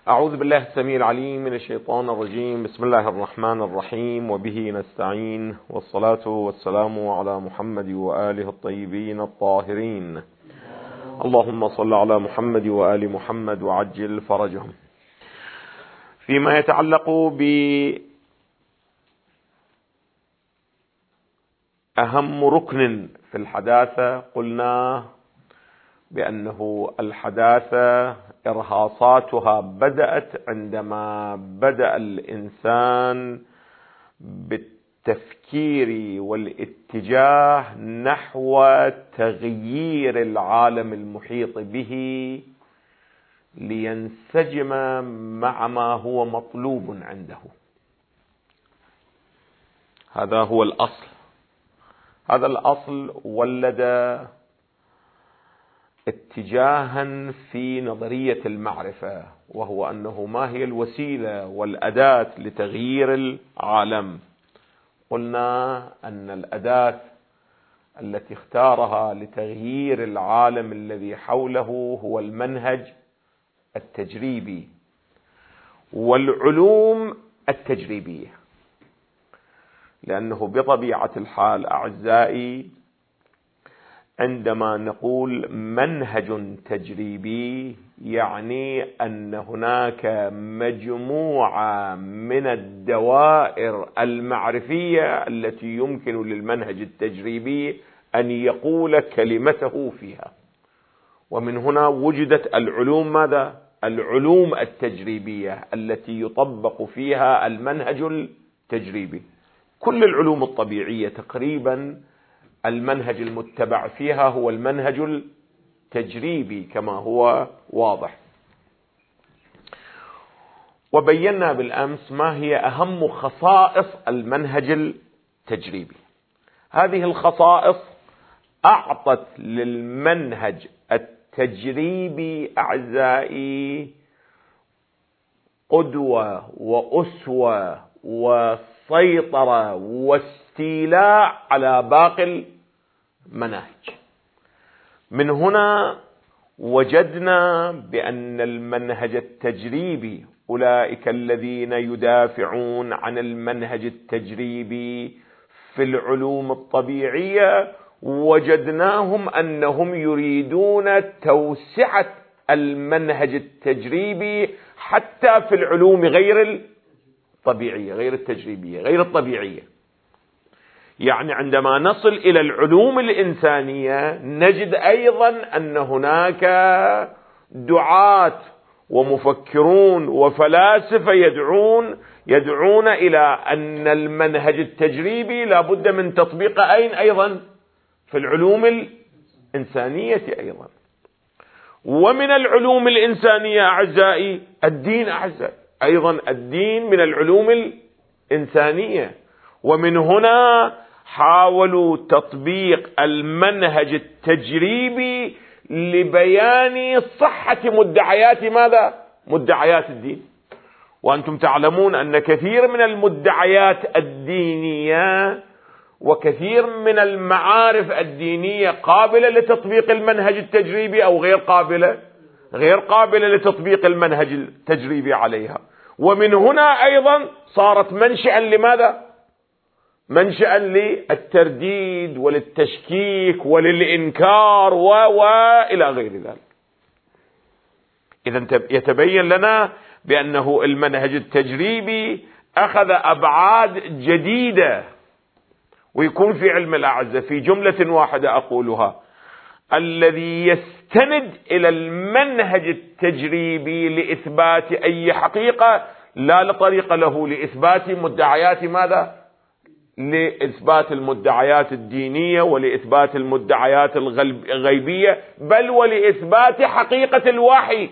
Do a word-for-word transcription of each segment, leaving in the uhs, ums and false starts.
أعوذ بالله السميع العليم من الشيطان الرجيم. بسم الله الرحمن الرحيم، وبه نستعين، والصلاة والسلام على محمد وآله الطيبين الطاهرين. اللهم صل على محمد وآل محمد وعجل فرجهم. فيما يتعلق بأهم ركن في الحداثة، قلنا بأنه الحداثة إرهاصاتها بدأت عندما بدأ الإنسان بالتفكير والاتجاه نحو تغيير العالم المحيط به لينسجم مع ما هو مطلوب عنده. هذا هو الأصل. هذا الأصل ولد اتجاها في نظرية المعرفة، وهو أنه ما هي الوسيلة والأداة لتغيير العالم. قلنا أن الأداة التي اختارها لتغيير العالم الذي حوله هو المنهج التجريبي والعلوم التجريبية، لأنه بطبيعة الحال أعزائي عندما نقول منهج تجريبي يعني أن هناك مجموعة من الدوائر المعرفية التي يمكن للمنهج التجريبي أن يقول كلمته فيها. ومن هنا وجدت العلوم، ماذا؟ العلوم التجريبية التي يطبق فيها المنهج التجريبي. كل العلوم الطبيعية تقريبا المنهج المتبع فيها هو المنهج التجريبي كما هو واضح. وبينا بالأمس ما هي أهم خصائص المنهج التجريبي. هذه الخصائص أعطت للمنهج التجريبي أعزائي قدوة وأسوة وسيطرة واستيلاء على باقي المناهج. من هنا وجدنا بأن المنهج التجريبي، أولئك الذين يدافعون عن المنهج التجريبي في العلوم الطبيعية، وجدناهم أنهم يريدون توسعة المنهج التجريبي حتى في العلوم غير الطبيعية، غير التجريبية، غير الطبيعية. يعني عندما نصل إلى العلوم الإنسانية نجد أيضا أن هناك دعاة ومفكرون وفلاسفة يدعون يدعون إلى أن المنهج التجريبي لا بد من تطبيقه أين أيضا؟ في العلوم الإنسانية أيضا. ومن العلوم الإنسانية أعزائي الدين، أعزائي أيضا الدين من العلوم الإنسانية. ومن هنا حاولوا تطبيق المنهج التجريبي لبيان صحة مدعيات ماذا؟ مدعيات الدين. وأنتم تعلمون أن كثير من المدعيات الدينية وكثير من المعارف الدينية قابلة لتطبيق المنهج التجريبي أو غير قابلة غير قابلة لتطبيق المنهج التجريبي عليها. ومن هنا أيضا صارت منشأ لماذا؟ منشأ للترديد وللتشكيك وللإنكار وإلى غير ذلك. إذن يتبين لنا بأنه المنهج التجريبي أخذ أبعاد جديدة. ويكون في علم الأعزة في جملة واحدة أقولها: الذي يستند إلى المنهج التجريبي لإثبات أي حقيقة لا لطريق له لإثبات مدعيات ماذا؟ لإثبات المدعيات الدينية ولإثبات المدعيات الغيبية، بل ولإثبات حقيقة الوحي.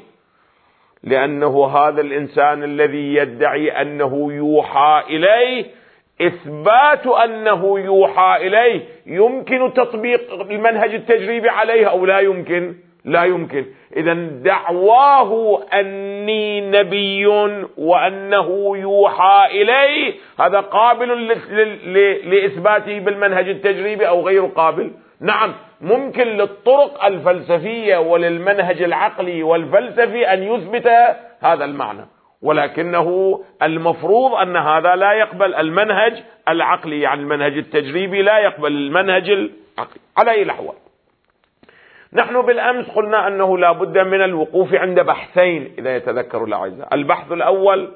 لأنه هذا الإنسان الذي يدعي أنه يوحى إليه، إثبات أنه يوحى إليه يمكن تطبيق المنهج التجريبي عليه أو لا يمكن؟ لا يمكن. إذن دعواه أني نبي وأنه يوحى إليه هذا قابل لإثباته بالمنهج التجريبي أو غير قابل؟ نعم، ممكن للطرق الفلسفية وللمنهج العقلي والفلسفي أن يثبت هذا المعنى، ولكنه المفروض أن هذا لا يقبل المنهج العقلي، يعني المنهج التجريبي لا يقبل المنهج العقلي على أي الأحوال. نحن بالأمس قلنا أنه لا بد من الوقوف عند بحثين إذا يتذكر الأعزاء. البحث الأول،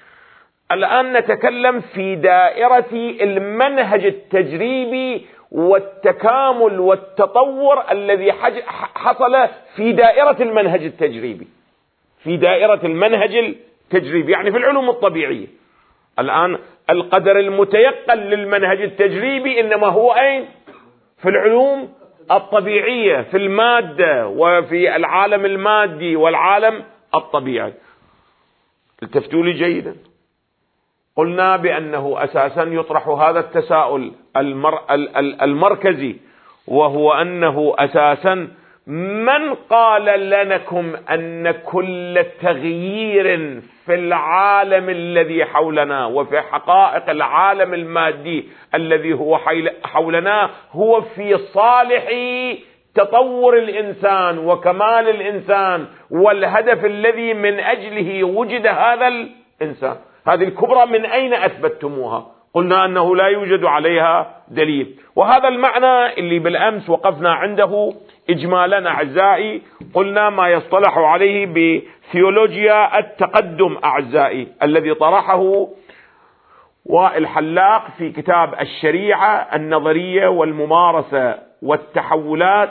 الآن نتكلم في دائرة المنهج التجريبي والتكامل والتطور الذي حصل في دائرة المنهج التجريبي، في دائرة المنهج التجريبي يعني في العلوم الطبيعية. الآن القدر المتيقن للمنهج التجريبي إنما هو أين؟ في العلوم الطبيعية، في المادة وفي العالم المادي والعالم الطبيعي. التفتوا لي جيدا. قلنا بأنه أساسا يطرح هذا التساؤل المر... المركزي، وهو أنه أساسا من قال لكم أن كل تغيير في العالم الذي حولنا وفي حقائق العالم المادي الذي هو حولنا هو في صالح تطور الإنسان وكمال الإنسان والهدف الذي من أجله وجد هذا الإنسان؟ هذه الكبرى من أين أثبتتموها؟ قلنا أنه لا يوجد عليها دليل. وهذا المعنى اللي بالأمس وقفنا عنده إجمالا أعزائي، قلنا ما يصطلح عليه بثيولوجيا التقدم أعزائي، الذي طرحه وائل حلاق في كتاب الشريعة النظرية والممارسة والتحولات.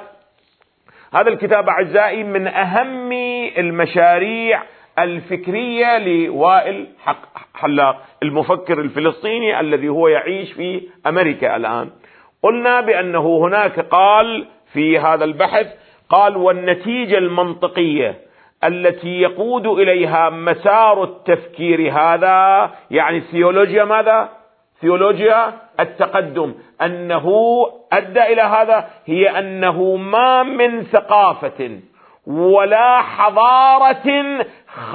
هذا الكتاب أعزائي من أهم المشاريع الفكرية لوائل حلاق، المفكر الفلسطيني الذي هو يعيش في أمريكا الآن. قلنا بأنه هناك قال في هذا البحث، قال والنتيجة المنطقية التي يقود إليها مسار التفكير هذا، يعني ثيولوجيا ماذا؟ ثيولوجيا التقدم، أنه أدى إلى هذا، هي أنه ما من ثقافة ولا حضارة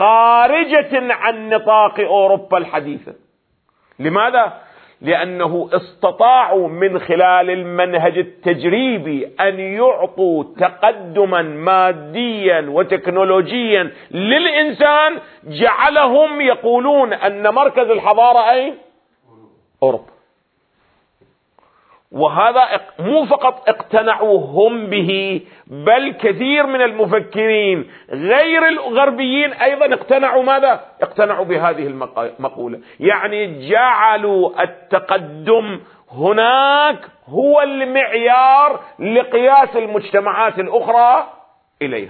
خارجة عن نطاق أوروبا الحديثة. لماذا؟ لأنه استطاعوا من خلال المنهج التجريبي أن يعطوا تقدما ماديا وتكنولوجيا للإنسان جعلهم يقولون أن مركز الحضارة أين؟ أوروبا. وهذا مو فقط اقتنعوا هم به، بل كثير من المفكرين غير الغربيين أيضا اقتنعوا ماذا؟ اقتنعوا بهذه المقولة، يعني جعلوا التقدم هناك هو المعيار لقياس المجتمعات الأخرى إليها.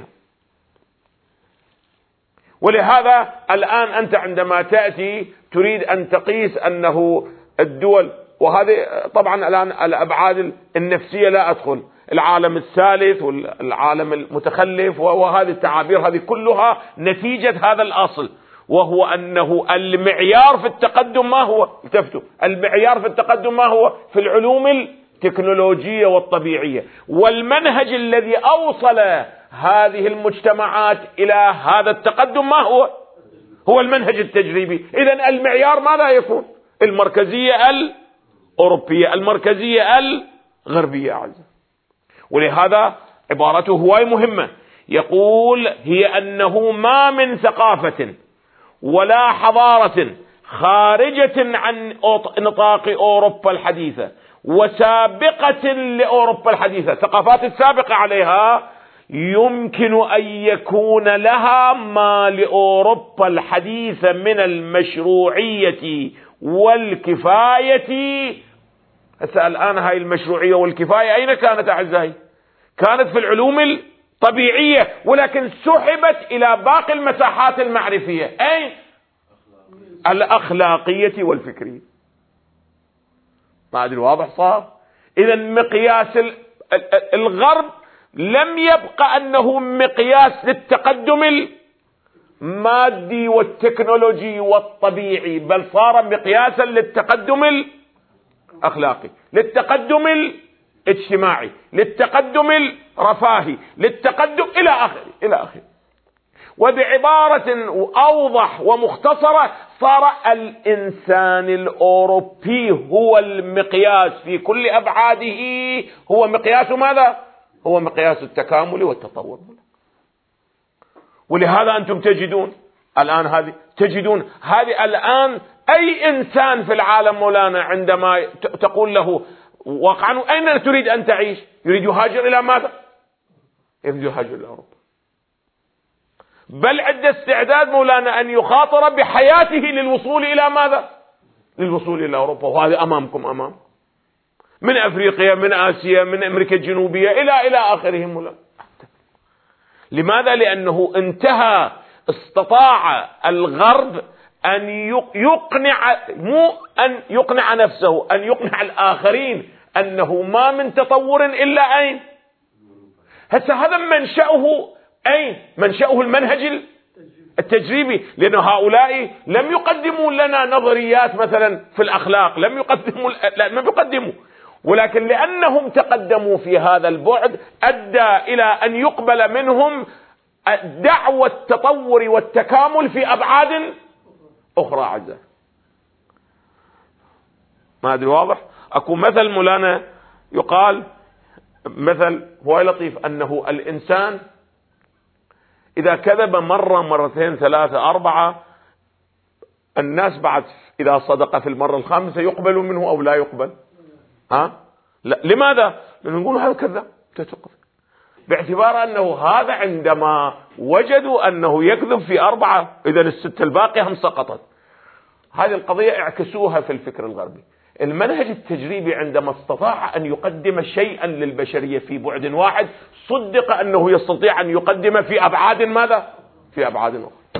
ولهذا الآن أنت عندما تأتي تريد أن تقيس أنه الدول، وهذه طبعا الآن الأبعاد النفسية لا أدخل، العالم الثالث والعالم المتخلف وهذه التعابير هذه كلها نتيجة هذا الأصل، وهو أنه المعيار في التقدم ما هو؟ التفتوا، المعيار في التقدم ما هو؟ في العلوم التكنولوجية والطبيعية. والمنهج الذي أوصل هذه المجتمعات إلى هذا التقدم ما هو؟ هو المنهج التجريبي. إذن المعيار ماذا يكون؟ المركزية الأوروبية، المركزية الغربية أعزائي. ولهذا عبارته هواي مهمة، يقول هي أنه ما من ثقافة ولا حضارة خارجة عن نطاق أوروبا الحديثة وسابقة لأوروبا الحديثة، الثقافات السابقة عليها يمكن أن يكون لها ما لأوروبا الحديثة من المشروعية والكفاية. هسه الآن هاي المشروعية والكفاية أين كانت أعزائي؟ كانت في العلوم الطبيعية، ولكن سحبت إلى باقي المساحات المعرفية. أين؟ الأخلاقية والفكرية. ما أدري واضح صار؟ إذا مقياس الغرب لم يبقى أنه مقياس للتقدم المادي والتكنولوجي والطبيعي، بل صار مقياسا للتقدم الأخلاقي، للتقدم الاجتماعي، للتقدم الرفاهي، للتقدم إلى آخره إلى آخره. وبعبارة أوضح ومختصرة، صار الإنسان الأوروبي هو المقياس في كل أبعاده، هو مقياس ماذا؟ هو مقياس التكامل والتطور. ولهذا أنتم تجدون الآن هذه تجدون هذه الآن أي إنسان في العالم مولانا عندما تقول له واقعا أين تريد أن تعيش؟ يريد يهاجر إلى ماذا؟ يريد يهاجر إلى أوروبا، بل عنده استعداد مولانا أن يخاطر بحياته للوصول إلى ماذا؟ للوصول إلى أوروبا. وهذا أمامكم، أمام من أفريقيا، من آسيا، من أمريكا الجنوبية إلى إلى آخره مولانا. لماذا؟ لأنه انتهى، استطاع الغرب أن يقنع، مو أن يقنع نفسه، أن يقنع الآخرين أنه ما من تطور إلا أين؟ هسه هذا منشأه أين؟ منشأه المنهج التجريبي، لأن هؤلاء لم يقدموا لنا نظريات مثلا في الأخلاق، لم يقدموا لم يقدموا ولكن لأنهم تقدموا في هذا البعد أدى إلى أن يقبل منهم دعوة التطور والتكامل في أبعاد أخرى. عزة ما أدري واضح؟ أكو مثل مولانا يقال، مثل هو لطيف، أنه الإنسان إذا كذب مرة مرتين ثلاثة أربعة، الناس بعد إذا صدق في المرة الخامسة يقبل منه أو لا يقبل؟ ها؟ لا. لماذا؟ لأنه نقول هذا كذاب، تتوقف باعتبار أنه هذا عندما وجدوا أنه يكذب في أربعة، إذا الستة الباقية هم سقطت. هذه القضية اعكسوها في الفكر الغربي. المنهج التجريبي عندما استطاع أن يقدم شيئا للبشرية في بعد واحد، صدق أنه يستطيع أن يقدم في أبعاد ماذا؟ في أبعاد أخرى.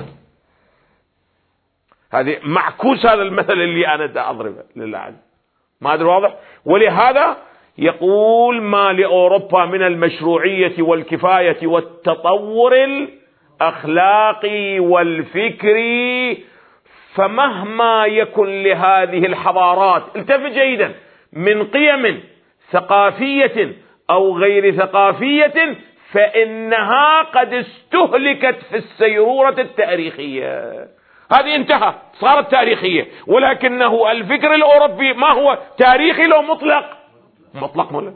هذه معكوس هذا المثل اللي أنا دا أضربه لله، ما أدري واضح؟ ولهذا يقول ما لأوروبا من المشروعية والكفاية والتطور الأخلاقي والفكري، فمهما يكن لهذه الحضارات، التفت جيدا، من قيم ثقافية أو غير ثقافية، فإنها قد استهلكت في السيرورة التاريخية. هذه انتهى، صارت تاريخية، ولكنه الفكر الأوروبي ما هو تاريخي لو مطلق؟ مطلق مطلق،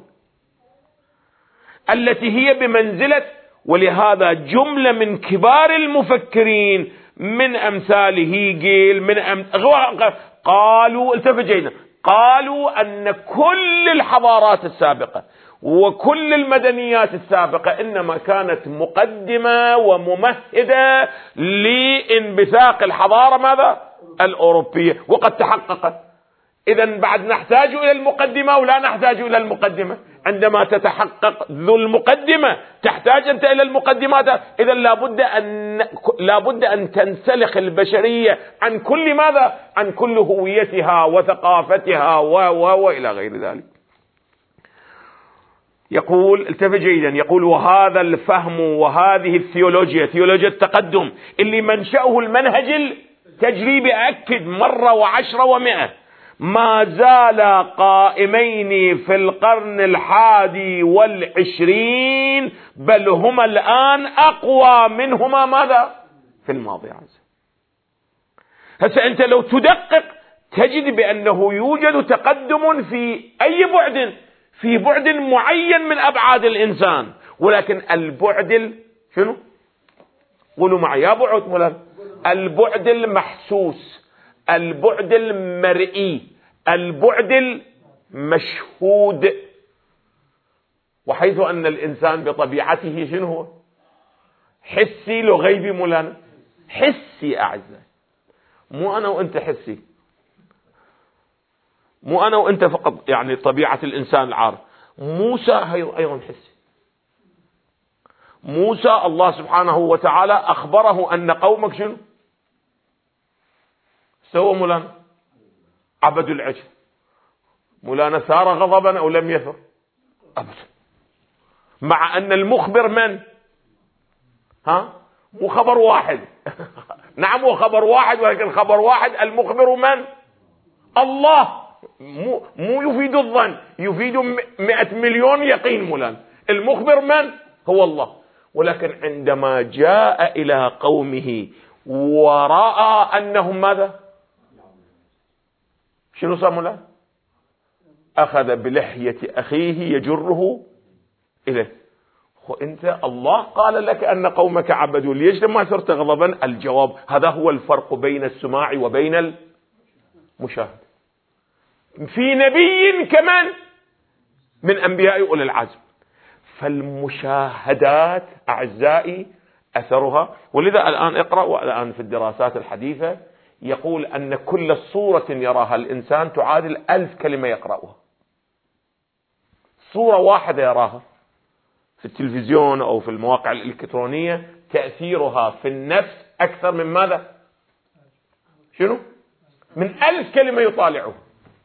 التي هي بمنزلة. ولهذا جملة من كبار المفكرين من أمثال هيجل، من أم... قالوا، التفت جيدا، قالوا أن كل الحضارات السابقة وكل المدنيات السابقة إنما كانت مقدمة وممهدة لانبثاق الحضارة ماذا؟ الأوروبية، وقد تحققت. إذن بعد نحتاج إلى المقدمة ولا نحتاج إلى المقدمة؟ عندما تتحقق ذو المقدمة تحتاج أنت إلى المقدمات. إذن لابد أن لابد أن تنسلخ البشرية عن كل ماذا؟ عن كل هويتها وثقافتها و و وإلى غير ذلك. يقول، التفت جيدا، يقول وهذا الفهم وهذه الثيولوجيا، ثيولوجيا التقدم اللي منشأه المنهج التجريبي، أكد مرة وعشرة ومئة، ما زال قائمين في القرن الحادي والعشرين، بل هما الآن أقوى منهما ماذا؟ في الماضي. هسه أنت لو تدقق تجد بأنه يوجد تقدم في أي بعد، في بعد معين من أبعاد الإنسان، ولكن البعد شنو؟ قولوا معي يا بعد مولانا. البعد المحسوس، البعد المرئي، البعد المشهود. وحيث أن الإنسان بطبيعته شنو هو؟ حسي لو غيبي مولانا؟ حسي أعزائي، مو أنا وأنت حسي، مو أنا وأنت فقط، يعني طبيعة الإنسان العارف. موسى أيضا حسي. موسى الله سبحانه وتعالى أخبره أن قومك شنو سووا مولانا؟ عبدوا العجل. مولانا ثار غضبا أو لم يثر؟ أبدا. مع أن المخبر من؟ ها؟ مو خبر واحد. نعم هو خبر واحد، ولكن خبر واحد، المخبر من؟ الله. مو, مو يفيد الظن، يفيد مئة مليون يقين مولانا. المخبر من؟ هو الله. ولكن عندما جاء إلى قومه ورأى أنهم ماذا؟ شنو صار مولانا؟ أخذ بلحية أخيه يجره إليه. وانت الله قال لك ان قومك عبدوا، ليش لما صرت غضبا؟ الجواب هذا هو الفرق بين السماع وبين المشاهدة. في نبي كمان من انبياء اولي العزم. فالمشاهدات اعزائي اثرها، ولذا الان اقرأ، والان في الدراسات الحديثة يقول ان كل صورة يراها الانسان تعادل الف كلمة يقرأها. صورة واحدة يراها في التلفزيون أو في المواقع الإلكترونية تأثيرها في النفس أكثر من ماذا؟ شنو؟ من ألف كلمة يطالعه.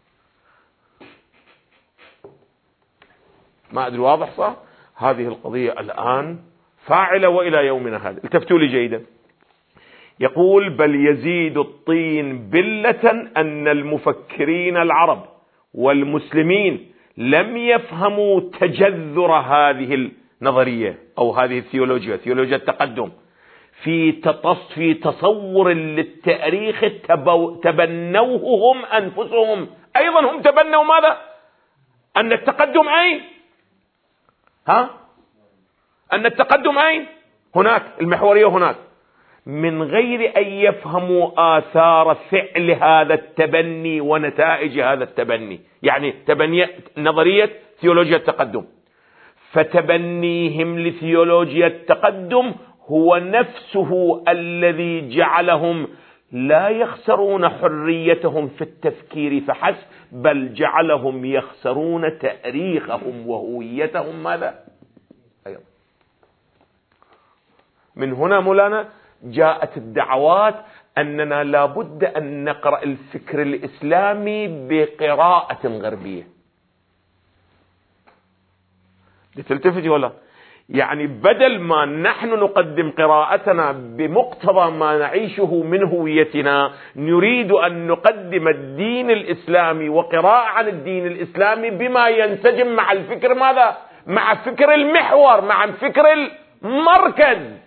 ما أدري واضح صح؟ هذه القضية الآن فاعلة وإلى يومنا هذا. التفتوا لي جيدا. يقول: بل يزيد الطين بلة أن المفكرين العرب والمسلمين لم يفهموا تجذر هذه النظرية أو هذه الثيولوجيا، ثيولوجيا التقدم، في في تصور للتاريخ تبنوه هم أنفسهم. أيضا هم تبنوا ماذا؟ أن التقدم أين؟ ها؟ أن التقدم أين؟ هناك، المحورية هناك، من غير أن يفهموا آثار فعل هذا التبني ونتائج هذا التبني. يعني تبني نظرية ثيولوجيا التقدم، فتبنيهم لثيولوجيا التقدم هو نفسه الذي جعلهم لا يخسرون حريتهم في التفكير فحسب، بل جعلهم يخسرون تاريخهم وهويتهم. ماذا؟ أيضا من هنا مولانا جاءت الدعوات أننا لابد أن نقرأ الفكر الإسلامي بقراءة غربية. لتلتفتي ولا؟ يعني بدل ما نحن نقدم قراءتنا بمقتضى ما نعيشه من هويتنا، نريد أن نقدم الدين الإسلامي وقراءة عن الدين الإسلامي بما ينسجم مع الفكر ماذا؟ مع فكر المحور، مع فكر المركز.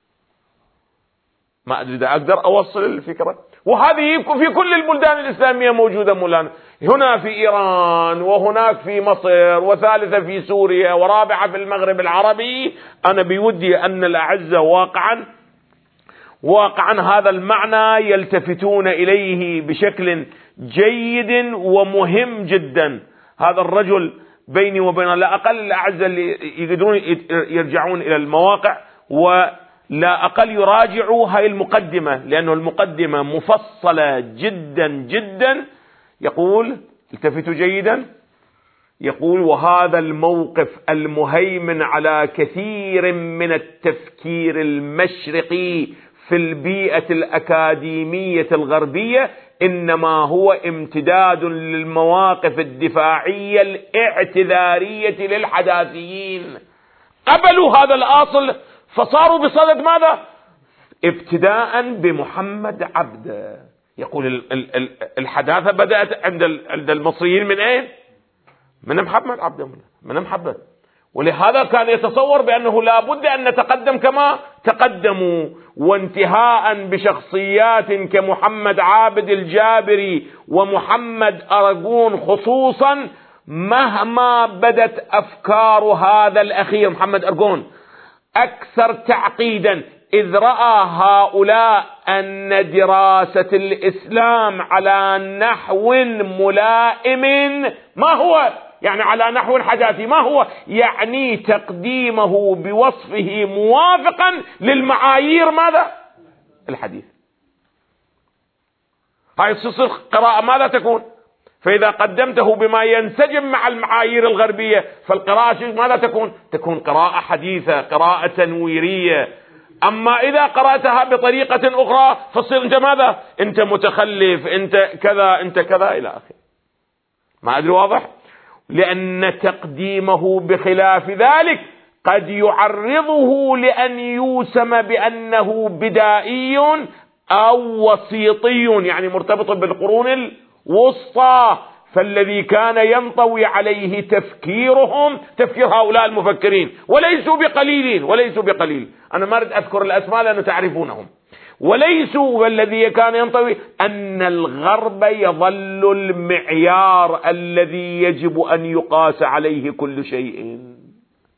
ما أدري إذا أقدر أوصل الفكرة. وهذه في كل البلدان الإسلامية موجودة مولانا، هنا في إيران، وهناك في مصر، وثالثة في سوريا، ورابعة في المغرب العربي. أنا بودي أن الأعزة واقعا واقعا هذا المعنى يلتفتون إليه بشكل جيد ومهم جدا. هذا الرجل بيني وبين لا أقل الأعزة اللي يقدرون يرجعون إلى المواقع و لا أقل يراجعوا هاي المقدمة، لأنه المقدمة مفصلة جدا جدا. يقول، التفتوا جيدا، يقول: وهذا الموقف المهيمن على كثير من التفكير المشرقي في البيئة الأكاديمية الغربية إنما هو امتداد للمواقف الدفاعية الاعتذارية للحداثيين. قبلوا هذا الأصل فصاروا بصدد ماذا؟ ابتداء بمحمد عبده. يقول الحداثة بدأت عند المصريين من اين؟ من محمد عبده، من محمد. ولهذا كان يتصور بأنه لا بد أن نتقدم كما تقدموا، وانتهاء بشخصيات كمحمد عابد الجابري ومحمد أرغون خصوصا، مهما بدت أفكار هذا الأخير محمد أرغون أكثر تعقيدا، إذ رأى هؤلاء أن دراسة الإسلام على نحو ملائم، ما هو يعني على نحو حداثي، ما هو يعني تقديمه بوصفه موافقا للمعايير ماذا؟ الحديث. هاي تصير قراءة ماذا تكون؟ فإذا قدمته بما ينسجم مع المعايير الغربية فالقراءة ماذا تكون؟ تكون قراءة حديثة، قراءة تنويرية. أما إذا قرأتها بطريقة أخرى فصير أنت ماذا؟ أنت متخلف، أنت كذا، أنت كذا إلى آخره. ما أدري واضح؟ لأن تقديمه بخلاف ذلك قد يعرضه لأن يوسم بأنه بدائي أو وسيطي، يعني مرتبط بالقرون الوسطى. فالذي كان ينطوي عليه تفكيرهم تفكير هؤلاء المفكرين، وليسوا بقليلين، وليسوا بقليل. أنا ما أريد أذكر الأسماء لأنه تعرفونهم. وليسوا، والذي كان ينطوي أن الغرب يظل المعيار الذي يجب أن يقاس عليه كل شيء.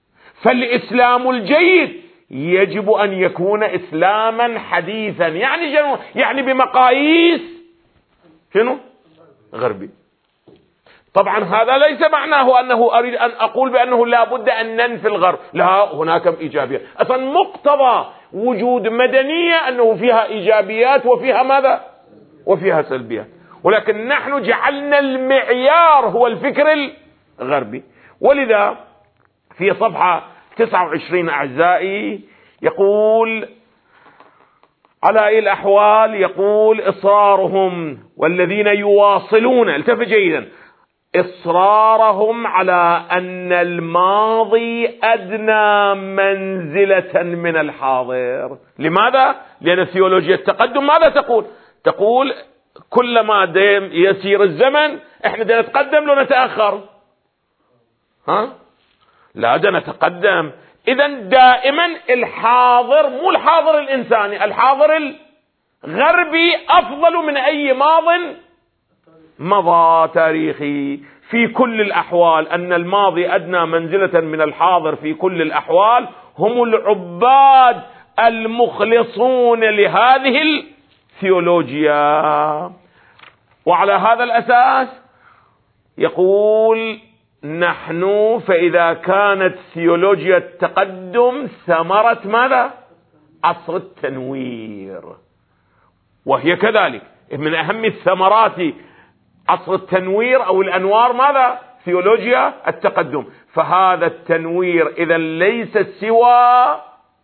فالإسلام الجيد يجب أن يكون إسلاما حديثا، يعني جنو يعني بمقاييس شنو؟ غربي. طبعا هذا ليس معناه أنه أريد أن أقول بأنه لا بد أن ننفي الغرب، لا، هناك إيجابيات. أصلا مقتضى وجود مدنية أنه فيها إيجابيات وفيها ماذا؟ وفيها سلبيات، ولكن نحن جعلنا المعيار هو الفكر الغربي. ولذا في صفحة تسعة وعشرين أعزائي يقول على أي الأحوال، يقول إصرارهم والذين يواصلون، التفت جيدا، إصرارهم على أن الماضي أدنى منزلة من الحاضر. لماذا؟ لأن ثيولوجيا التقدم ماذا تقول؟ تقول كلما يسير الزمن احنا دا نتقدم لو نتأخر. ها؟ لا، دا نتقدم. إذن دائما الحاضر، مو الحاضر الإنساني، الحاضر الغربي أفضل من أي ماض مضى تاريخي في كل الأحوال. أن الماضي أدنى منزلة من الحاضر في كل الأحوال. هم العباد المخلصون لهذه الثيولوجيا. وعلى هذا الأساس يقول نحن فإذا كانت ثيولوجيا التقدم ثمرة ماذا؟ عصر التنوير، وهي كذلك من أهم الثمرات عصر التنوير أو الأنوار ماذا؟ ثيولوجيا التقدم. فهذا التنوير إذا ليس سوى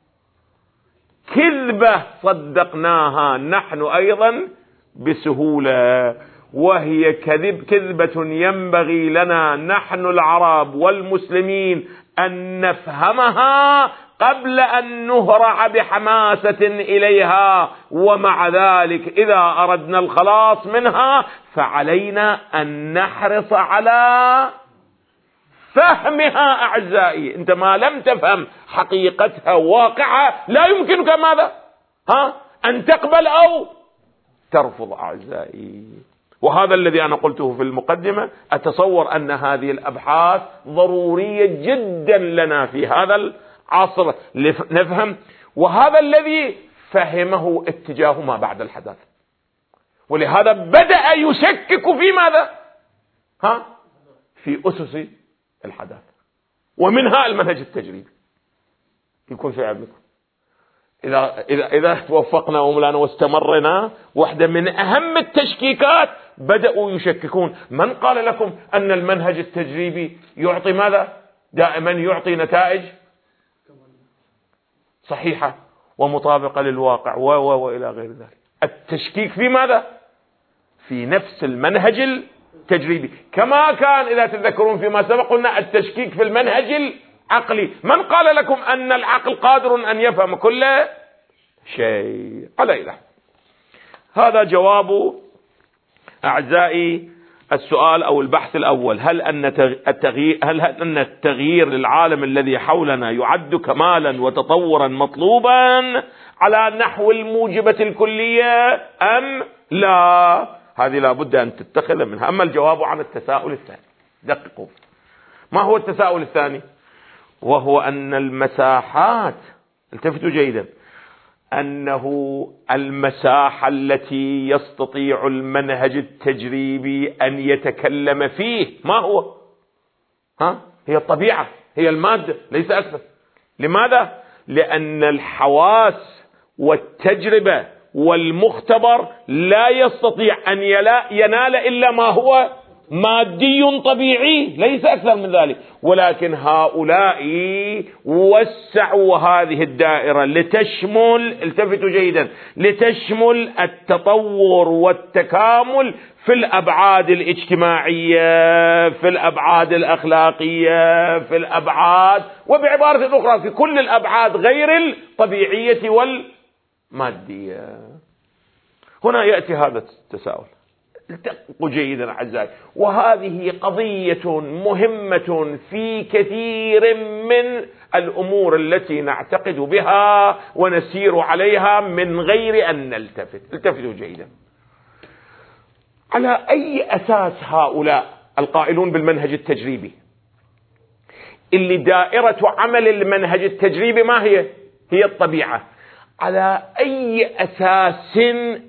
كذبة صدقناها نحن أيضا بسهولة، وهي كذب كذبة ينبغي لنا نحن العرب والمسلمين أن نفهمها قبل أن نهرع بحماسة إليها. ومع ذلك إذا أردنا الخلاص منها فعلينا أن نحرص على فهمها. أعزائي، أنت ما لم تفهم حقيقتها واقعها لا يمكنك ماذا؟ ها؟ أن تقبل أو ترفض. أعزائي، وهذا الذي أنا قلته في المقدمة. أتصور أن هذه الأبحاث ضرورية جدا لنا في هذا العصر نفهم، وهذا الذي فهمه اتجاه ما بعد الحداثة. ولهذا بدأ يشكك في ماذا؟ ها؟ في أسس الحداثة، ومنها المنهج التجريبي. يكون في علمكم إذا إذا إذا توفقنا وملانا واستمرنا، واحدة من أهم التشكيكات بدأوا يشككون. من قال لكم أن المنهج التجريبي يعطي ماذا؟ دائما يعطي نتائج صحيحة ومطابقة للواقع و و وإلى غير ذلك. التشكيك في ماذا؟ في نفس المنهج التجريبي. كما كان إذا تذكرون فيما سبق قلنا التشكيك في المنهج العقلي. من قال لكم أن العقل قادر أن يفهم كل شيء؟ على إله. هذا جواب أعزائي السؤال أو البحث الأول. هل أن التغيير هل أن التغيير للعالم الذي حولنا يعد كمالا وتطورا مطلوبا على نحو الموجبة الكلية أم لا؟ هذه لا بد أن تتخذ منها. أما الجواب عن التساؤل الثاني، دققوا. ما هو التساؤل الثاني؟ وهو أن المساحات، التفتوا جيدا، أنه المساحة التي يستطيع المنهج التجريبي أن يتكلم فيه ما هو؟ ها؟ هي الطبيعة، هي المادة، ليس أكثر. لماذا؟ لأن الحواس والتجربة والمختبر لا يستطيع أن ينال إلا ما هو مادي طبيعي، ليس أكثر من ذلك. ولكن هؤلاء وسعوا هذه الدائرة لتشمل، التفتوا جيدا، لتشمل التطور والتكامل في الأبعاد الاجتماعية، في الأبعاد الأخلاقية، في الأبعاد، وبعبارة أخرى في كل الأبعاد غير الطبيعية والمادية. هنا يأتي هذا التساؤل. التقوا جيدا أعزائي، وهذه قضية مهمة في كثير من الأمور التي نعتقد بها ونسير عليها من غير أن نلتفت. التفتوا جيدا. على أي أساس هؤلاء القائلون بالمنهج التجريبي اللي دائرة عمل المنهج التجريبي ما هي؟ هي الطبيعة. على أي أساس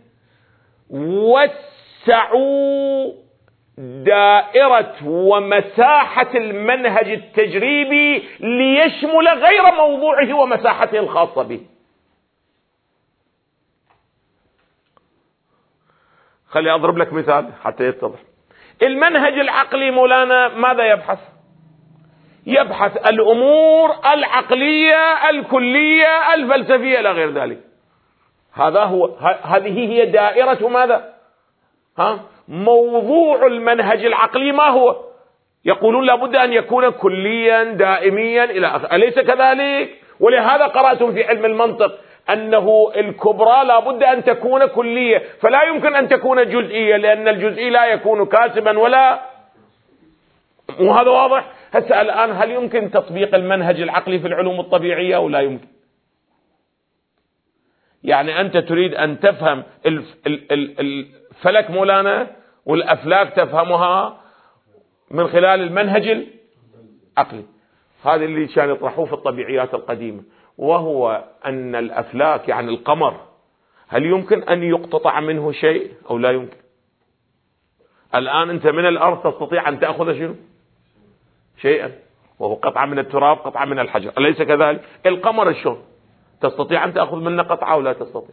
وسعوا دائرة ومساحة المنهج التجريبي ليشمل غير موضوعه ومساحته الخاصة به؟ خلي أضرب لك مثال حتى يتضح. المنهج العقلي مولانا ماذا يبحث؟ يبحث الأمور العقلية الكلية الفلسفية إلى غير ذلك. هذا هو، هذه هي دائرة ماذا؟ ها؟ موضوع المنهج العقلي ما هو؟ يقولون لابد أن يكون كليا دائميا إلى آخره، أليس كذلك؟ ولهذا قرأتم في علم المنطق أنه الكبرى لابد أن تكون كلية، فلا يمكن أن تكون جزئية، لأن الجزئي لا يكون كاسبا ولا، وهذا واضح. هسه الآن هل يمكن تطبيق المنهج العقلي في العلوم الطبيعية أو لا يمكن؟ يعني أنت تريد أن تفهم الفلك مولانا والأفلاك تفهمها من خلال المنهج العقلي. هذا اللي كان يطرحوه في الطبيعيات القديمة، وهو أن الأفلاك يعني القمر هل يمكن أن يقتطع منه شيء أو لا يمكن؟ الآن أنت من الأرض تستطيع أن تأخذ شنو؟ شيئا، وهو قطعة من التراب، قطعة من الحجر، أليس كذلك؟ القمر الشون تستطيع أن تأخذ منه قطعة أو لا تستطيع؟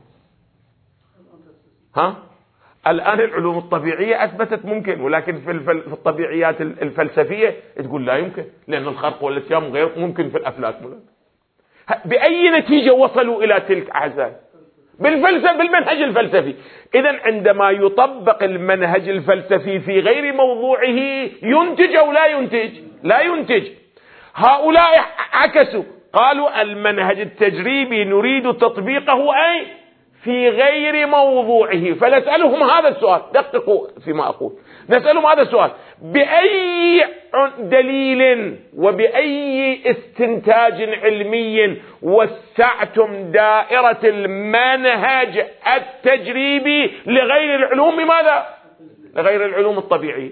ها؟ الآن العلوم الطبيعية أثبتت ممكن، ولكن في, الفل... في الطبيعيات الفلسفية تقول لا يمكن، لأن الخرق والاتيان غير ممكن في الأفلاك. بأي نتيجة وصلوا إلى تلك أعزائي؟ بالفلسفة، بالمنهج الفلسفي. إذن عندما يطبق المنهج الفلسفي في غير موضوعه ينتج أو لا ينتج؟ لا ينتج. هؤلاء عكسوا، قالوا المنهج التجريبي نريد تطبيقه أي في غير موضوعه. فنسألهم هذا السؤال، دققوا فيما أقول، نسألهم هذا السؤال: بأي دليل وبأي استنتاج علمي وسعتم دائرة المنهج التجريبي لغير العلوم؟ لماذا؟ لغير العلوم الطبيعية.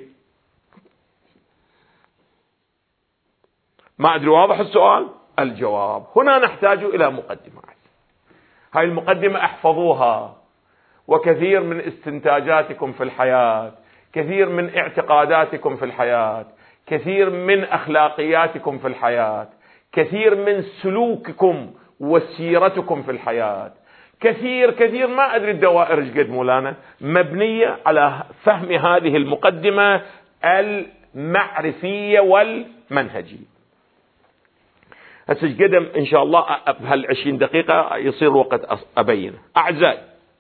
ما أدري واضح السؤال؟ الجواب هنا نحتاج إلى مقدمة. هاي المقدمة احفظوها، وكثير من استنتاجاتكم في الحياة، كثير من اعتقاداتكم في الحياة، كثير من أخلاقياتكم في الحياة، كثير من سلوككم وسيرتكم في الحياة، كثير كثير ما أدري الدوائر ايش قد مولانا مبنية على فهم هذه المقدمة المعرفية والمنهجية. هسه قدم إن شاء الله بهالعشرين دقيقة يصير وقت أبين. أعزائي،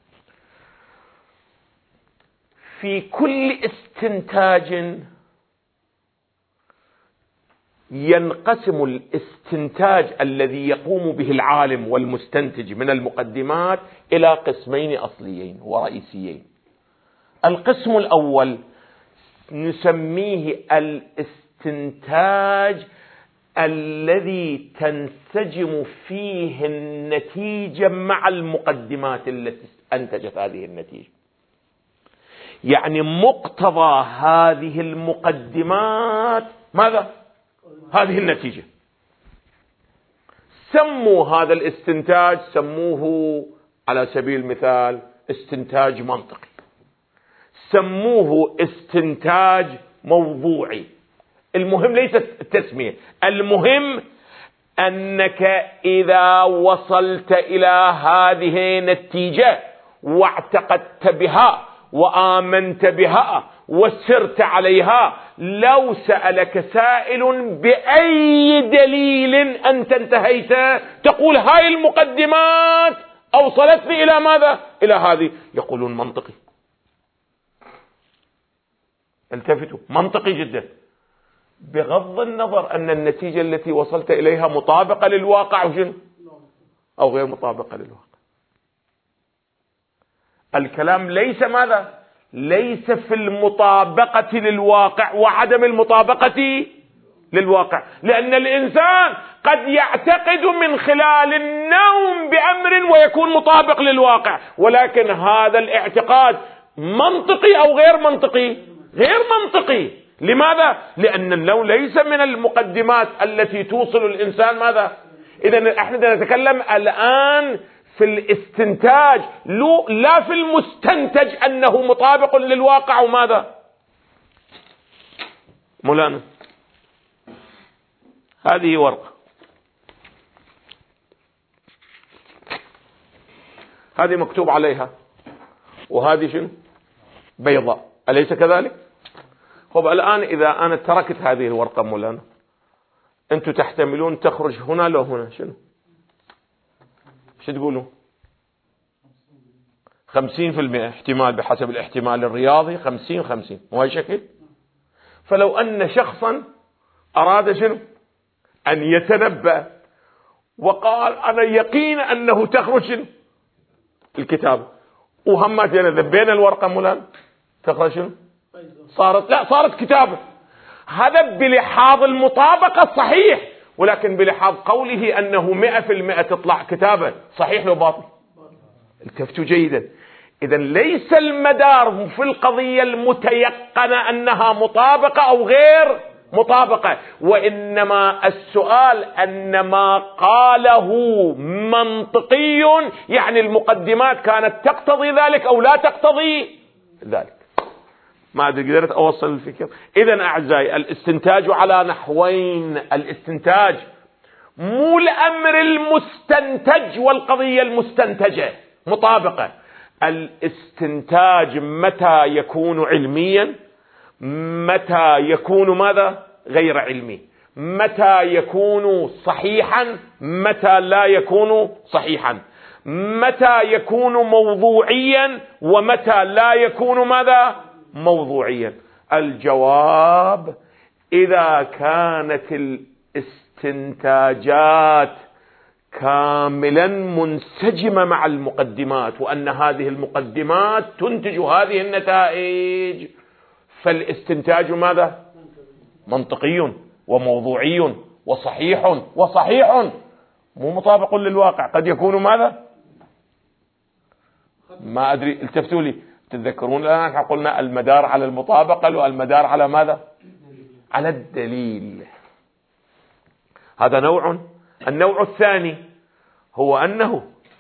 في كل استنتاج ينقسم الاستنتاج الذي يقوم به العالم والمستنتج من المقدمات إلى قسمين أصليين ورئيسيين. القسم الأول نسميه الاستنتاج الذي تنسجم فيه النتيجة مع المقدمات التي أنتجت هذه النتيجة، يعني مقتضى هذه المقدمات ماذا؟ هذه النتيجة. سموا هذا الاستنتاج، سموه على سبيل المثال استنتاج منطقي، سموه استنتاج موضوعي. المهم ليس التسمية، المهم أنك إذا وصلت إلى هذه النتيجة واعتقدت بها وآمنت بها وسرت عليها، لو سألك سائل بأي دليل أنت انتهيت، تقول هاي المقدمات أوصلتني إلى ماذا؟ إلى هذه. يقولون منطقي. التفتوا، منطقي جدا، بغض النظر أن النتيجة التي وصلت إليها مطابقة للواقع أو غير مطابقة للواقع. الكلام ليس ماذا؟ ليس في المطابقة للواقع وعدم المطابقة للواقع، لأن الإنسان قد يعتقد من خلال النوم بأمر ويكون مطابق للواقع، ولكن هذا الاعتقاد منطقي أو غير منطقي؟ غير منطقي. لماذا؟ لأن اللون ليس من المقدمات التي توصل الإنسان ماذا؟ إذا احنا نتكلم الآن في الاستنتاج لا في المستنتج أنه مطابق للواقع. وماذا مولانا؟ هذه ورقة، هذه مكتوب عليها، وهذه شنو؟ بيضاء، أليس كذلك؟ خب الآن إذا أنا تركت هذه الورقة مولانا، أنتم تحتملون تخرج هنا لو هنا، شنو؟ شو تقولوا؟ خمسين في المئة احتمال بحسب الاحتمال الرياضي، خمسين خمسين، وهي شكل. فلو أن شخصا أراد شنو؟ أن يتنبأ وقال أنا يقين أنه تخرج شنو؟ الكتاب، وهمت يعني ذبينا الورقة مولانا تخرج شنو؟ صارت لا صارت كتابة. هذا بلحاظ المطابقة صحيح، ولكن بلحاظ قوله أنه مئة في المئة تطلع كتابة، صحيح لو باطل؟ التفتوا جيدا. إذا ليس المدار في القضية المتيقنة أنها مطابقة أو غير مطابقة، وإنما السؤال أن ما قاله منطقي، يعني المقدمات كانت تقتضي ذلك أو لا تقتضي ذلك. ما أدري قدرت أوصل الفكرة. إذن أعزائي الاستنتاج على نحوين. الاستنتاج مو الأمر المستنتج والقضية المستنتجة مطابقة. الاستنتاج متى يكون علميا، متى يكون ماذا؟ غير علمي، متى يكون صحيحا، متى لا يكون صحيحا، متى يكون موضوعيا، ومتى لا يكون ماذا؟ موضوعيا. الجواب إذا كانت الاستنتاجات كاملا منسجمة مع المقدمات، وأن هذه المقدمات تنتج هذه النتائج، فالاستنتاج ماذا؟ منطقي وموضوعي وصحيح وصحيح، مو مطابق للواقع. قد يكون ماذا؟ ما أدري، التفتوا لي. تتذكرون الآن احنا قلنا المدار على المطابقة والمدار على ماذا؟ على الدليل. هذا نوع. النوع الثاني هو أنه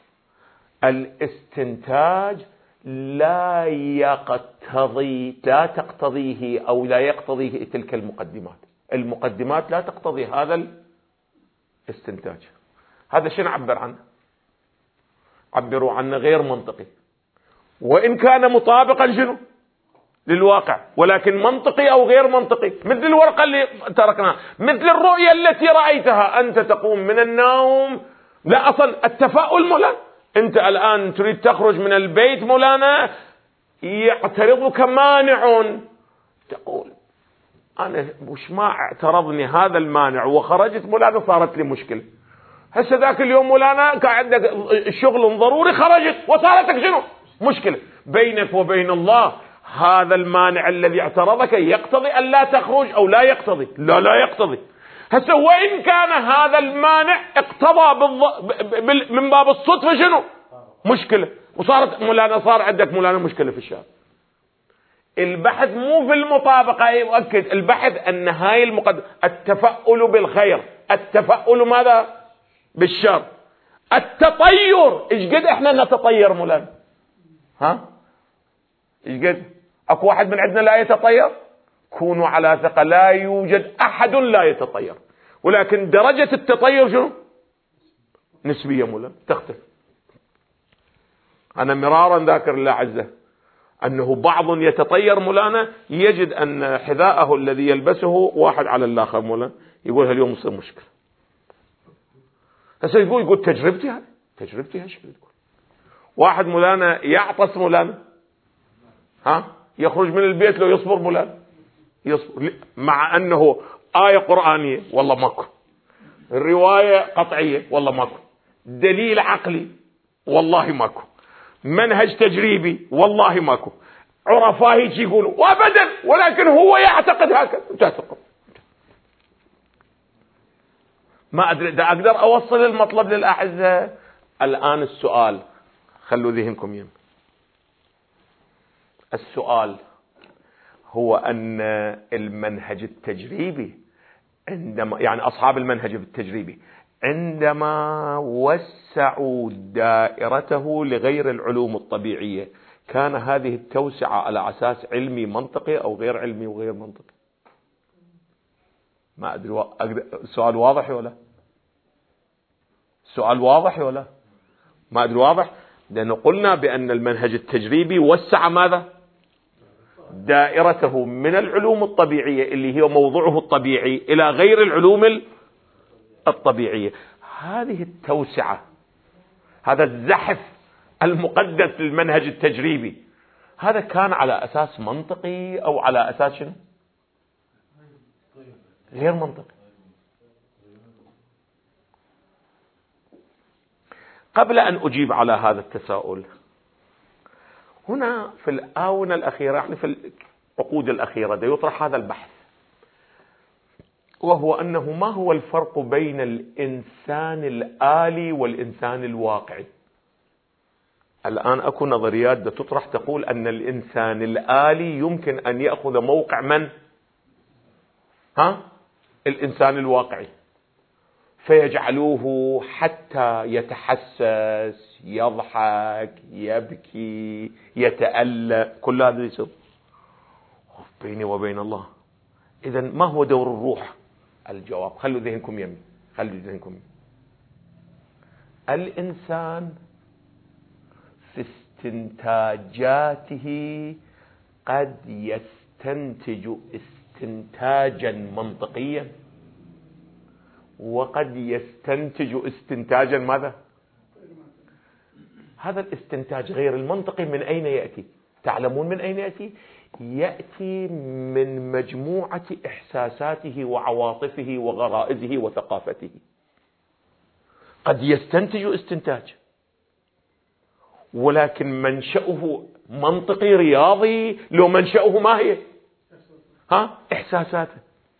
الاستنتاج لا يقتضي لا تقتضيه أو لا يقتضيه تلك المقدمات. المقدمات لا تقتضي هذا الاستنتاج. هذا شنو نعبر عنه؟ عبروا عنه غير منطقي، وإن كان مطابقا شنو؟ للواقع، ولكن منطقي أو غير منطقي. مثل الورقة اللي تركناها، مثل الرؤية التي رأيتها. أنت تقوم من النوم، لا أصلا التفاؤل مولانا، أنت الآن تريد تخرج من البيت مولانا، يعترضك مانع، تقول أنا وش ما اعترضني هذا المانع وخرجت مولانا صارت لي مشكلة. هسه ذاك اليوم مولانا كان عندك شغل ضروري خرجت وصارتك شنو؟ مشكلة. بينك وبين الله هذا المانع الذي اعترضك يقتضي أن لا تخرج أو لا يقتضي؟ لا لا يقتضي. هسه وإن كان هذا المانع اقتضى بالض... من باب الصدفة شنو؟ مشكلة، وصارت مولانا صار عندك مولانا مشكلة في الشارع. البحث مو في المطابقة، يؤكد البحث أن هاي المقدمة. التفاؤل بالخير، التفاؤل ماذا؟ بالشر. التطير، ايش قد احنا نتطير مولانا؟ ها؟ ايش قد؟ اكو واحد من عندنا لا يتطير؟ كونوا على ثقة، لا يوجد احد لا يتطير، ولكن درجة التطير شنو؟ نسبية مولانا، تختلف. انا مرارا ذاكر الله عزه انه بعض يتطير مولانا يجد ان حذاءه الذي يلبسه واحد على الاخر مولانا، يقول اليوم يصير مشكلة. هسه يقول يقول تجربتي هذه تجربتي هالشيء. تقول واحد مولانا يعطس مولانا، ها يخرج من البيت لو يصبر مولانا يصبر، مع انه آية قرآنية والله ماكو، الرواية قطعية والله ماكو، دليل عقلي والله ماكو، منهج تجريبي والله ماكو، عرفاء هيك يقولوا وابدا، ولكن هو يعتقد هكذا. تعتقد ما أدري إذا أقدر أوصل المطلب للأعزاء. الآن السؤال، خلوا ذهنكم يم. السؤال هو أن المنهج التجريبي عندما يعني أصحاب المنهج التجريبي عندما وسعوا دائرته لغير العلوم الطبيعية، كان هذه التوسعة على أساس علمي منطقي أو غير علمي وغير منطقي؟ ما أدري، السؤال واضح ولا السؤال واضح ولا ما أدري واضح. لأن قلنا بأن المنهج التجريبي وسع ماذا؟ دائرته من العلوم الطبيعية اللي هي موضوعه الطبيعي إلى غير العلوم الطبيعية. هذه التوسعة، هذا الزحف المقدس للمنهج التجريبي، هذا كان على أساس منطقي أو على أساس شنو؟ غير منطقي. قبل أن أجيب على هذا التساؤل، هنا في الآونة الأخيرة يعني في العقود الأخيرة ده يطرح هذا البحث، وهو أنه ما هو الفرق بين الإنسان الآلي والإنسان الواقعي؟ الآن أكو نظريات ده تطرح تقول أن الإنسان الآلي يمكن أن يأخذ موقع من؟ ها؟ الإنسان الواقعي، فيجعلوه حتى يتحسس، يضحك، يبكي، يتألم، كل هذا يصير بيني وبين الله. إذن ما هو دور الروح؟ الجواب، خلوا ذهنكم يمي، خلوا ذهنكم يمي. الإنسان في استنتاجاته قد يستنتج استنتاجا منطقيا، وقد يستنتج استنتاجا ماذا؟ هذا الاستنتاج غير المنطقي من أين يأتي؟ تعلمون من أين يأتي؟ يأتي من مجموعة إحساساته وعواطفه وغرائزه وثقافته. قد يستنتج استنتاج ولكن منشأه منطقي رياضي، لو منشأه ما هي؟ ها؟ إحساساته.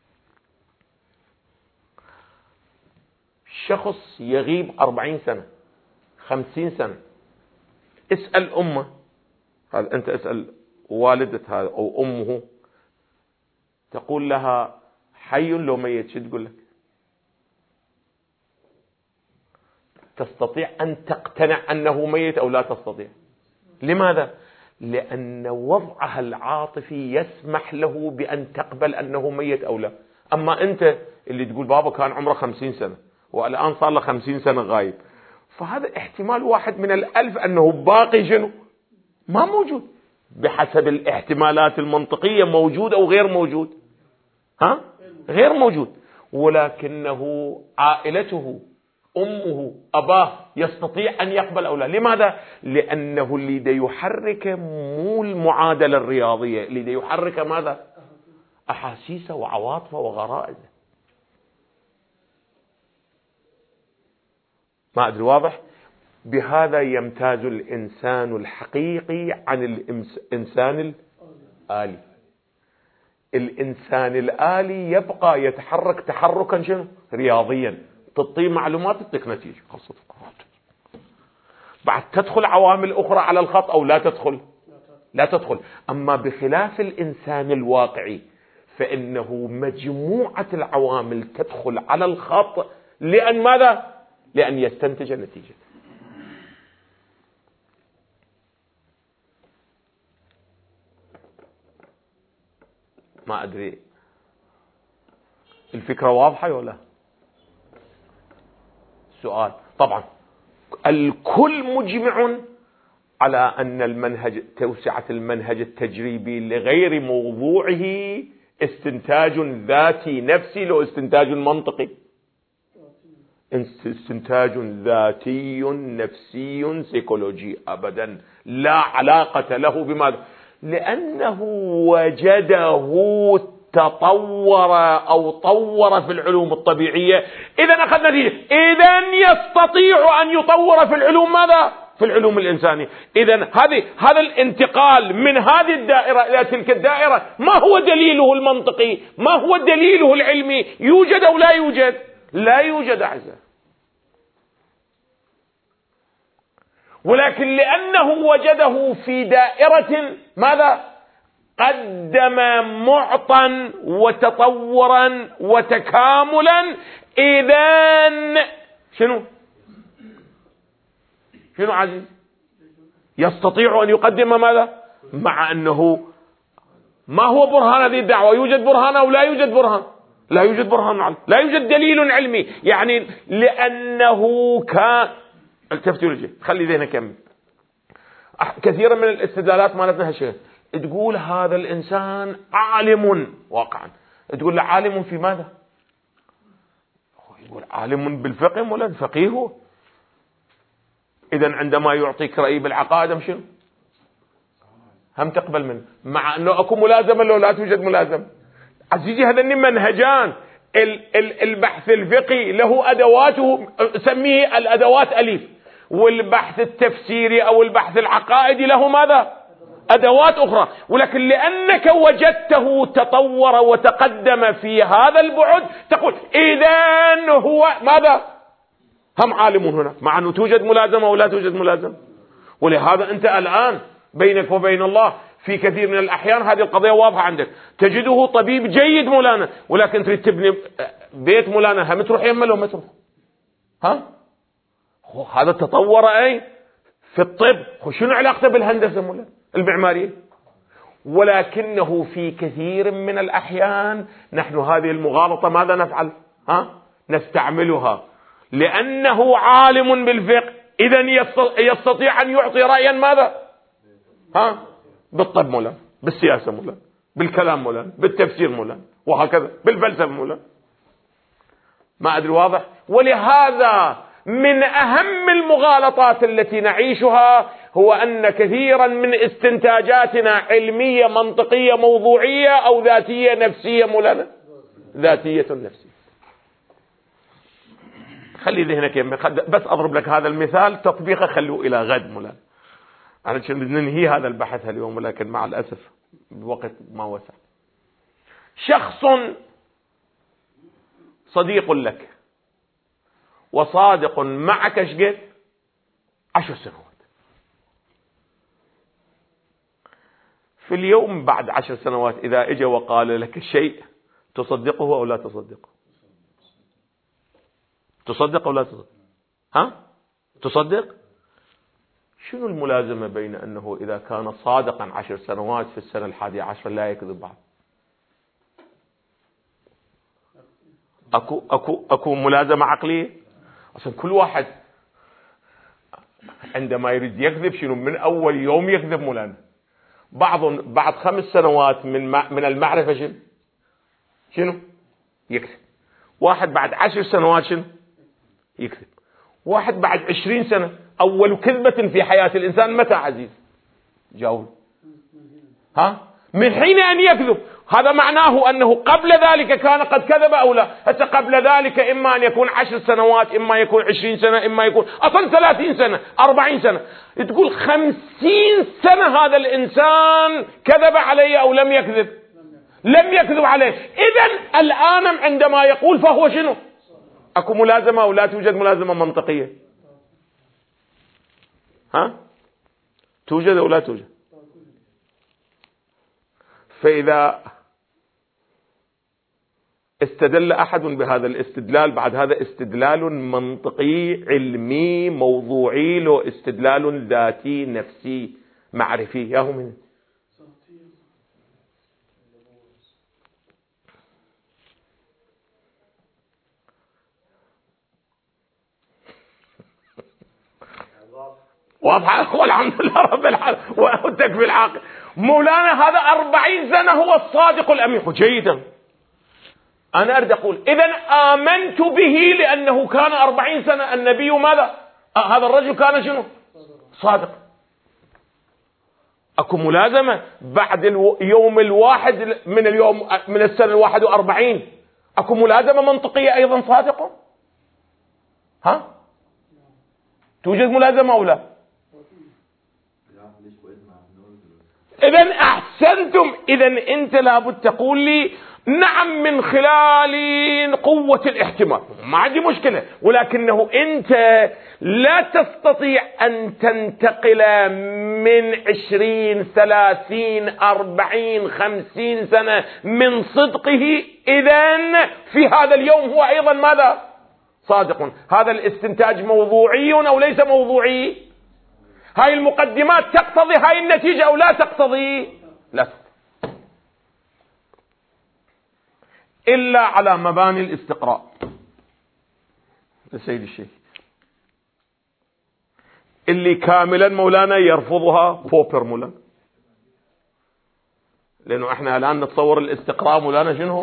شخص يغيب أربعين سنة خمسين سنة، اسأل أمه، هذا أنت اسأل والدة هذا أو أمه، تقول لها حي لو ميت، شو تقول لك؟ تستطيع أن تقتنع أنه ميت أو لا تستطيع؟ لماذا؟ لأن وضعها العاطفي يسمح له بأن تقبل أنه ميت أو لا. أما أنت اللي تقول بابا كان عمره خمسين سنة والآن صار له خمسين سنة غايب، فهذا احتمال واحد من الألف أنه باقي شنو؟ ما موجود. بحسب الاحتمالات المنطقية موجود أو غير موجود؟ ها؟ غير موجود. ولكنه عائلته، أمه، أباه، يستطيع أن يقبل أو لا. لماذا؟ لأنه اللي دا يحرك مو المعادلة الرياضية، اللي دا يحرك ماذا؟ أحاسيسه وعواطفه وغرائزه. ما أدري واضح؟ بهذا يمتاز الإنسان الحقيقي عن الإنسان الآلي. الإنسان الآلي يبقى يتحرك تحركا شنو؟ رياضيا، تعطيه معلومات تعطيك نتيجة، خلصت. بعد تدخل عوامل أخرى على الخط أو لا تدخل؟ لا تدخل. أما بخلاف الإنسان الواقعي فإنه مجموعة العوامل تدخل على الخط لأن ماذا؟ لأن يستنتج نتيجة. ما أدري الفكرة واضحة ولا؟ سؤال. طبعا الكل مجمع على أن المنهج، توسعة المنهج التجريبي لغير موضوعه استنتاج ذاتي نفسي، لو استنتاج منطقي، استنتاج ذاتي نفسي سيكولوجي، أبدا لا علاقة له بماذا؟ لأنه وجده تطور أو طور في العلوم الطبيعية، إذن أخذ نتيجة، إذن يستطيع أن يطور في العلوم ماذا؟ في العلوم الإنسانية. إذن هذه هذا الانتقال من هذه الدائرة إلى تلك الدائرة ما هو دليله المنطقي؟ ما هو دليله العلمي؟ يوجد أو لا يوجد؟ لا يوجد أعزائي. ولكن لأنه وجده في دائرة ماذا؟ قدم معطا وتطورا وتكاملا، إذن شنو شنو عزيز يستطيع أن يقدم ماذا؟ مع أنه ما هو برهان هذه الدعوة؟ يوجد برهان أو لا يوجد برهان؟ لا يوجد برهان، لا يوجد دليل علمي، يعني لأنه كان التفتيولوجي. خلي ذهنك كمل. كثيرا من الاستدلالات مالتنا هالشيء، تقول هذا الإنسان عالم واقعا، تقول له عالم في ماذا؟ يقول عالم بالفقه ولا فقيه. إذن عندما يعطيك رأي بالعقائد هم شنو؟ هم تقبل منه، مع أنه أكو ملازمة لو لا توجد ملازمة. عزيزي هذين منهجان. البحث الفقهي له أدواته، سميه الأدوات أليف، والبحث التفسيري أو البحث العقائدي له ماذا؟ أدوات أخرى. ولكن لأنك وجدته تطور وتقدم في هذا البعد تقول إذن هو ماذا؟ هم عالم هنا، مع أنه توجد ملازمة ولا توجد ملازمة. ولهذا أنت الآن بينك وبين الله في كثير من الأحيان هذه القضية واضحة عندك، تجده طبيب جيد مولانا، ولكن تريد تبني بيت مولانا، هم تروح يمه لو ما تروح؟ ها؟ هذا تطور أي في الطب، شنو علاقته بالهندسة مولانا المعمارية؟ ولكنه في كثير من الأحيان نحن هذه المغالطة ماذا نفعل؟ ها؟ نستعملها لأنه عالم بالفقه، إذن يستطيع أن يعطي رأيا ماذا؟ ها؟ بالطب مولانا، بالسياسة مولانا، بالكلام مولانا، بالتفسير مولانا، وهكذا بالفلسفة مولانا. ما أدري واضح؟ ولهذا من أهم المغالطات التي نعيشها هو أن كثيرا من استنتاجاتنا علمية منطقية موضوعية أو ذاتية نفسية مولانا، ذاتية نفسية. خلي ذهنك يمي، بس أضرب لك هذا المثال تطبيقه خلوه إلى غد مولانا. أنا ننهي هذا البحث اليوم، ولكن مع الأسف بوقت ما وسع. شخص صديق لك وصادق معك شقد عشر سنوات، في اليوم بعد عشر سنوات إذا إجا وقال لك شيء تصدقه أو لا تصدقه؟ تصدق أو لا تصدق؟ ها؟ تصدق؟ شنو الملازمة بين أنه إذا كان صادقا عشر سنوات في السنة الحادية عشر لا يكذب بعد؟ أكو, أكو, أكو ملازمة عقلية؟ أصلا كل واحد عندما يريد يكذب شنو من أول يوم يكذب مولانا. بعض بعد خمس سنوات من من المعرفة شنو شنو يكذب. واحد بعد عشر سنوات شنو يكذب. واحد بعد عشرين سنة. أول كذبة في حياة الإنسان متى عزيز؟ جاوب. ها؟ من حين أن يكذب. هذا معناه أنه قبل ذلك كان قد كذب أو لا؟ حتى قبل ذلك إما أن يكون عشر سنوات، إما يكون عشرين سنة، إما يكون أصلا ثلاثين سنة، أربعين سنة. تقول خمسين سنة هذا الإنسان كذب علي أو لم يكذب؟ لم يكذب عليه. إذن الآن عندما يقول فهو شنو؟ أكو ملازمة أو لا توجد ملازمة منطقية؟ ها؟ توجد أو لا توجد؟ فإذا استدل أحد بهذا الاستدلال، بعد هذا استدلال منطقي علمي موضوعي، له استدلال ذاتي نفسي معرفي. ياهو من واضحة. والحمد لله رب العالمين والتكفي العاقل. مولانا هذا أربعين سنة هو الصادق الأمين. جيدا. أنا أريد أقول إذن آمنت به لأنه كان أربعين سنة. النبي ماذا؟ آه هذا الرجل كان شنو؟ صادق. أكو ملازمة بعد اليوم الواحد من اليوم من السنة الواحد وأربعين، أكو ملازمة منطقية أيضا صادق؟ ها؟ توجد ملازمة أو لا؟ إذن أحسنتم. إذن أنت لابد تقول لي نعم من خلال قوة الاحتمال ما عندي مشكلة، ولكنه أنت لا تستطيع أن تنتقل من عشرين ثلاثين أربعين خمسين سنة من صدقه. إذن في هذا اليوم هو أيضا ماذا؟ صادق. هذا الاستنتاج موضوعي أو ليس موضوعي؟ هاي المقدمات تقتضي هاي النتيجة أو لا تقتضي؟ لا تقتضي، إلا على مباني الاستقراء. السيد الشيخ اللي كاملا مولانا يرفضها بوبر مولانا، لأنه احنا الآن نتصور الاستقراء مولانا شنو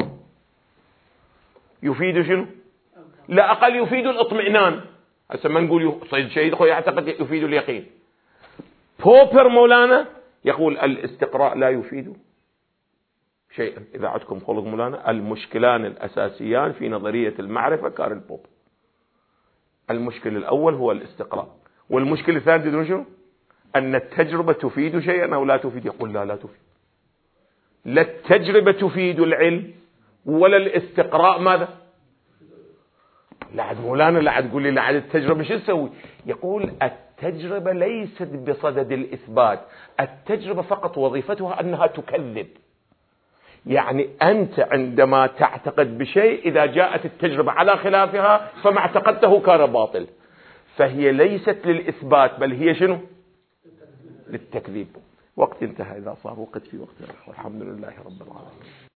يفيد؟ شنو لا أقل يفيد الاطمئنان. هسه ما نقول سيد الشهيد أخوي يعتقد يفيد اليقين. بوبر مولانا يقول الاستقراء لا يفيد شيئا. إذا عندكم خلق مولانا المشكلان الأساسيان في نظرية المعرفة كارل بوبر. المشكل الأول هو الاستقراء، والمشكل الثاني تدرون شنو؟ أن التجربة تفيد شيئا أو لا تفيد. يقول لا لا تفيد. لا التجربة تفيد العلم ولا الاستقراء ماذا؟ لا عاد مولانا لا عاد تقول لي لا عاد التجربة شو تسوي؟ يقول التجربة ليست بصدد الإثبات، التجربة فقط وظيفتها أنها تكذب. يعني أنت عندما تعتقد بشيء إذا جاءت التجربة على خلافها فما اعتقدته كان باطل، فهي ليست للإثبات بل هي شنو؟ للتكذيب. وقت انتهى إذا صار وقت في وقت، والحمد لله رب العالمين.